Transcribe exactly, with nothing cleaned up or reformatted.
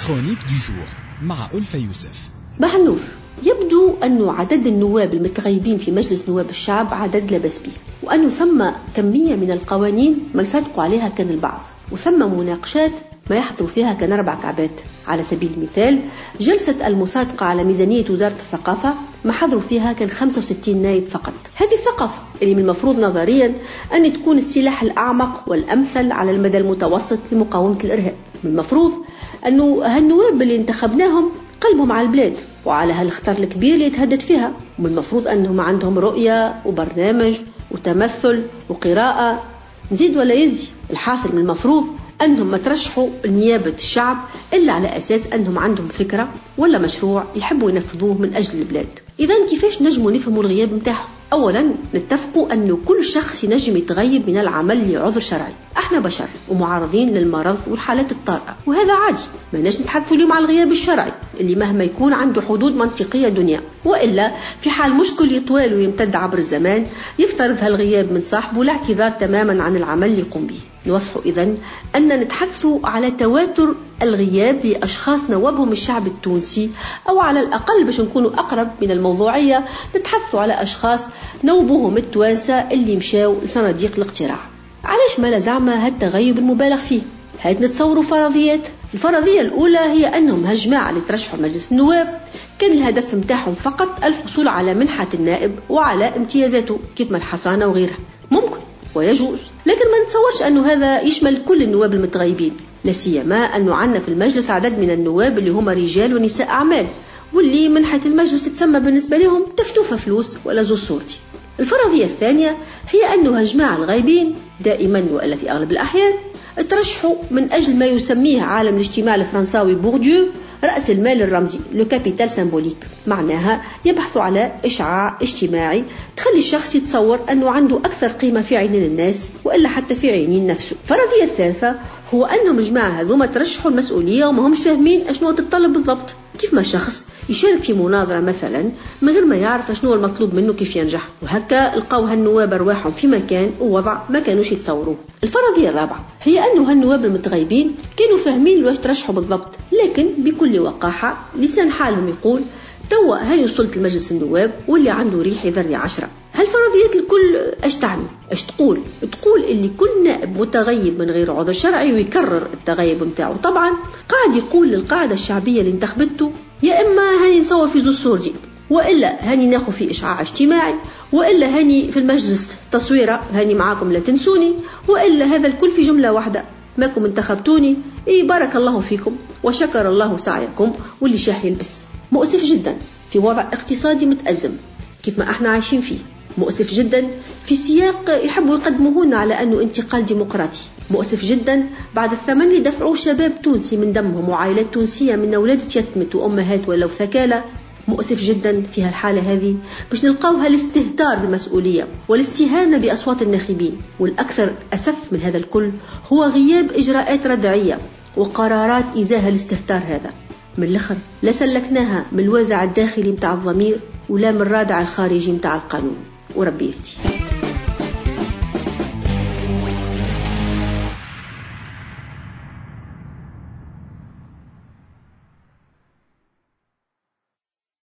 كرونيك دو جور مع ألفة يوسف. صباح النور. يبدو أن عدد النواب المتغيبين في مجلس نواب الشعب عدد لا بأس به، وأنه ثم كمية من القوانين ما يصدقوا عليها كان البعض، وثم مناقشات ما يحضر فيها كان أربع كعبات. على سبيل المثال جلسة المصادقة على ميزانية وزارة الثقافة ما حضروا فيها كان خمسة وستين نائب فقط. هذه الثقافة اللي من المفروض نظريا أن تكون السلاح الأعمق والأمثل على المدى المتوسط لمقاومة الإرهاب. من المفروض أنه هالنواب اللي انتخبناهم قلبهم على البلاد وعلى هالخطر الكبير اللي يتهدد فيها، ومن المفروض أنهم عندهم رؤية وبرنامج وتمثل وقراءة. نزيد ولا يزي؟ الحاصل من المفروض أنهم ما ترشحوا نيابة الشعب إلا على أساس أنهم عندهم فكرة ولا مشروع يحبوا ينفذوه من أجل البلاد. إذن كيفاش نجموا نفهموا الغياب متاعهم؟ أولا نتفقوا أنه كل شخص ينجم يتغيب من العمل لعذر شرعي. احنا بشر ومعرضين للمرض والحالات الطارئة، وهذا عادي. ما ناش نتحدثوا اليوم على الغياب الشرعي اللي مهما يكون عنده حدود منطقية دنيا، وإلا في حال مشكل يطول ويمتد عبر الزمان يفترض هالغياب من صاحبه الاعتذار تماما عن العمل اللي يقوم به. نوضح إذن أن نتحدث على تواتر الغياب لأشخاص نوابهم الشعب التونسي، أو على الأقل باش نكونوا أقرب من الموضوعية نتحدث على أشخاص نوبوهم التوانسة اللي مشاو لصناديق الاقتراع. علاش ما لزعما هالتغيب المبالغ فيه؟ هيك نتصوروا فرضيات. الفرضية الأولى هي أنهم هالجماعة اللي ترشحوا مجلس النواب كان الهدف متاعهم فقط الحصول على منحة النائب وعلى امتيازاته كيف ما الحصانة وغيرها. ممكن ويجوز، لكن ما نتصورش أنه هذا يشمل كل النواب المتغيبين، لا سيما أنه عندنا في المجلس عدد من النواب اللي هم رجال ونساء أعمال، واللي منحة المجلس تسمى بالنسبة لهم تفتوفة فلوس ولا زو صورتي. الفرضية الثانية هي أنه هالجماعة الغايبين دائما وإلا في أغلب الأحيان ترشحوا من أجل ما يسميه عالم الاجتماع الفرنساوي بورديو رأس المال الرمزي، لو كابيتال سيمبوليك. معناها يبحثوا على إشعاع اجتماعي تخلي الشخص يتصور أنه عنده أكثر قيمة في عينين الناس وإلا حتى في عينين نفسه. الفرضية الثالثة هو أنهم الجماعة هذوما ترشحوا المسؤولية وما همش فاهمين أشنو تتطلب بالضبط. كيف ما شخص يشارك في مناظرة مثلا من غير ما يعرف أشنو المطلوب منه كيف ينجح، وهكا لقوا هالنواب أرواحهم في مكان ووضع ما كانوش يتصوروه. الفرضية الرابعة هي أنه هالنواب المتغيبين كانوا فاهمين واش ترشحوا بالضبط، لكن بكل وقاحة لسان حالهم يقول توا هاي وصلت لمجلس النواب واللي عنده ريح يذري عشرة. هالفرضيات الكل اش تعني؟ اش تقول؟ تقول اللي كل نائب متغيب من غير عذر شرعي ويكرر التغيب متاعه طبعا قاعد يقول للقاعدة الشعبية اللي انتخبته يا إما هاني نصور في زو الصور دي، وإلا هاني ناخذ في إشعاع اجتماعي، وإلا هاني في المجلس تصويرة هاني معاكم لا تنسوني، وإلا هذا الكل في جملة واحدة ماكم انتخبتوني إيه بارك الله فيكم وشكر الله سعيكم واللي شاح يلبس. مؤسف جدا في وضع اقتصادي متأزم كيف ما احنا عايشين فيه، مؤسف جدا في سياق يحبوا يقدموهن على أنه انتقال ديمقراطي، مؤسف جدا بعد الثمن اللي دفعوه شباب تونسي من دمهم وعائلات تونسية من أولاد تيتمت وأمهات ولو ثكالة. مؤسف جدا في هالحالة هذه باش نلقاوها الاستهتار بالمسؤولية والاستهانة بأصوات الناخبين، والأكثر أسف من هذا الكل هو غياب إجراءات ردعية وقرارات إزاء الاستهتار هذا. من الآخر لا سلكناها من الوازع الداخلي متاع الضمير ولا من الرادع الخارجي متاع القانون، وربي يهدي.